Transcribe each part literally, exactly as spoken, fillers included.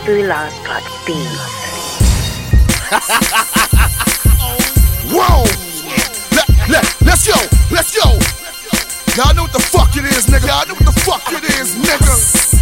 Sula got beef. Whoa! Let, let, let's go! Let's go! Y'all know what the fuck it is, nigga. Y'all know what the fuck it is, nigga.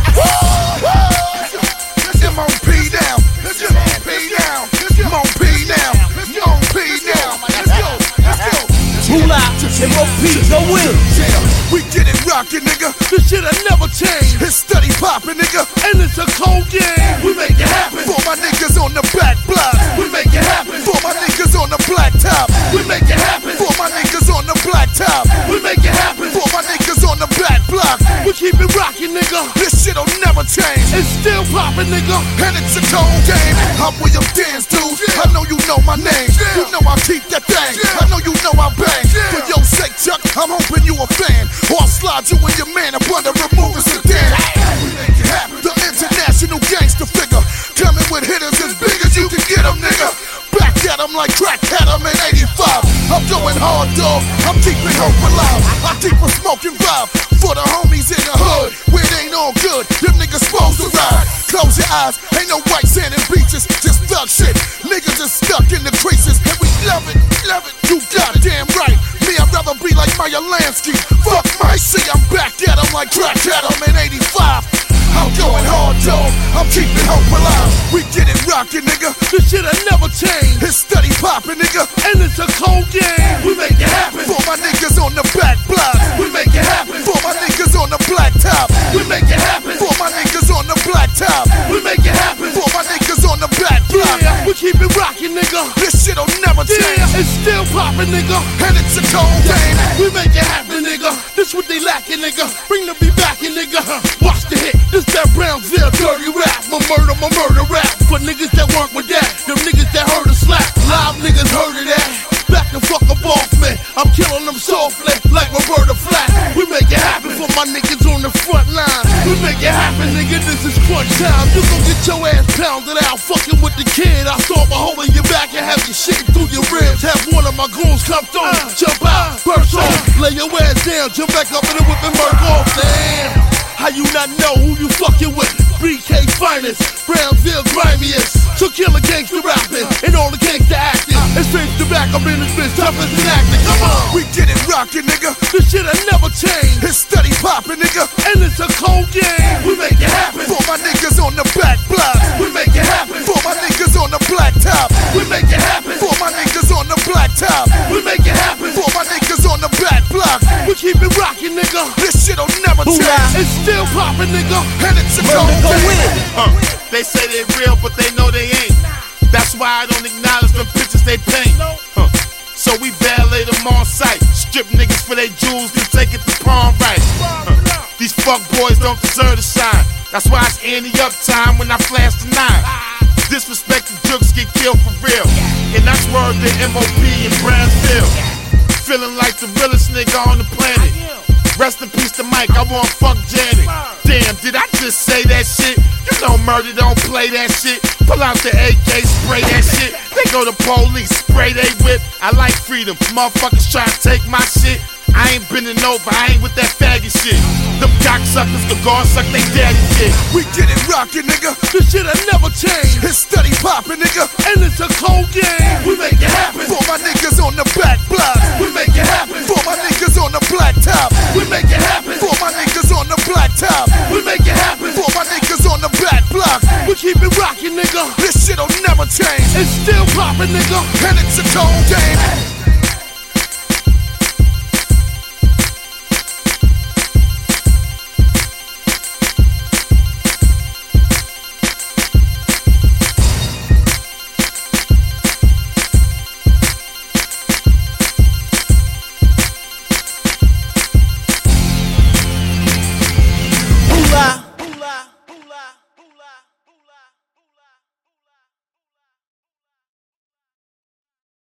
Let's get M O P down. Let's get M O P down. M O P now. Let's get M O P now. Let's go. Let's go. Moolah, M O P, go in. Yeah, we get it rockin', nigga. This shit ain't never changed. It's steady poppin', nigga. And it's a cold game. We make it happen. For my niggas on the back block. We make it happen. For my niggas on the black top. We make it happen. For my niggas on the black top. We make it happen. For my niggas on the back block. We keep it rockin', nigga. This shit'll never change. It's still poppin', nigga. And it's a cold game. I'm William Dance, dude. I know you know my name. You know I keep that thing. I know you know I bang. For your sake, Chuck, I'm hoping you a fan. Or I'll slide you and your man up under removing sedan. We make it happen. The international gangster figure. Coming with hitters as big as you can get them, nigga. Back at them like crack at them in eighty-five. I'm going hard, dog. I'm keeping hope alive. I keep a smoking vibe for the homies in the hood. Where it ain't all good, them niggas supposed to ride. Close your eyes, ain't no white sand and beaches, just thug shit. Niggas just stuck in the creases, and we love it, love it. You goddamn right. Me, I'd rather be like Meyer Lansky. Fuck my C, I'm back at him like crack at him in eighty-five. I'm going hard, dog. I'm keeping hope alive. We get it rockin', nigga. This shit ain't never changed. It's steady poppin', nigga. And it's a cold game. We make it happen. For my niggas on the back block. We make it happen. For my niggas on the black top. We make it happen. For my niggas on the black top. We make it happen. For my niggas on the back block. Yeah, we keep it rockin', nigga. This shit'll never change. Yeah, it's still poppin', nigga. And it's a cold game. We make it happen, nigga. This what they lacking, nigga. Bring the beat back in, nigga. Watch the hit. This that Brownsville dirty rap. My murder, my murder rap. For niggas that work with that. Them niggas that heard a slap. Live niggas heard of that. Back the fuck up off me. I'm killing them softly like Roberta Flack. We make it happen for my niggas on the front line. We make it happen, nigga. This is crunch time. You gon' get your ass pounded out fucking with the kid. I start by holding your back and have your shit through your ribs. Have one of my goons come through, uh, jump out, burst off, lay your ass down, jump back up in the whip and murk off. Damn, how you not know who you fucking with? B K finest, Brownsville grimiest. So killer gangsta rapping and all the gangsta acting. And straight to back, I'm in this bitch, tough as an acting. Come on, we get it rockin', nigga. This shit ain't never changed. It's steady poppin', nigga. And it's a cold game. We make it happen. For my niggas on the back block. We make it happen. For my niggas on the black top. We make it happen. For my niggas on the black top. We make it happen. For my niggas on the back block. We keep it rockin', nigga. This shit'll never change. It's still poppin', nigga. And it's a cold game. Huh. They say they real, but they know they ain't. That's why I don't acknowledge them pictures they paint. Huh. So we valet them on sight. Strip niggas for their jewels and take it to pawn right. Huh. These fuck boys don't deserve to shine. That's why it's Annie up time when I flash the nine. Disrespected jokes get killed for real. And that's word to M O P in Brownsville. Feeling like the realest nigga on the planet. Rest in peace to Mike, I want fuck Janet. Damn, did I just say that shit? You know murder don't play that shit. Pull out the A K, spray that shit. They go to police, spray they whip. I like freedom, motherfuckers try to take my shit. I ain't bending over, I ain't with that faggot shit. Them cocksuckers can go and suck they daddy shit. We get it rockin', nigga. This shit ain't never changed. It's steady poppin', nigga. And it's a cold game. We make it happen. For my niggas on the back block. We make it happen. For my niggas on the black top. We make it happen. For my niggas on the black top. We make it happen. For my niggas on the back block. We keep it rockin', nigga. This shit'll never change. It's still poppin', nigga. And it's a cold game.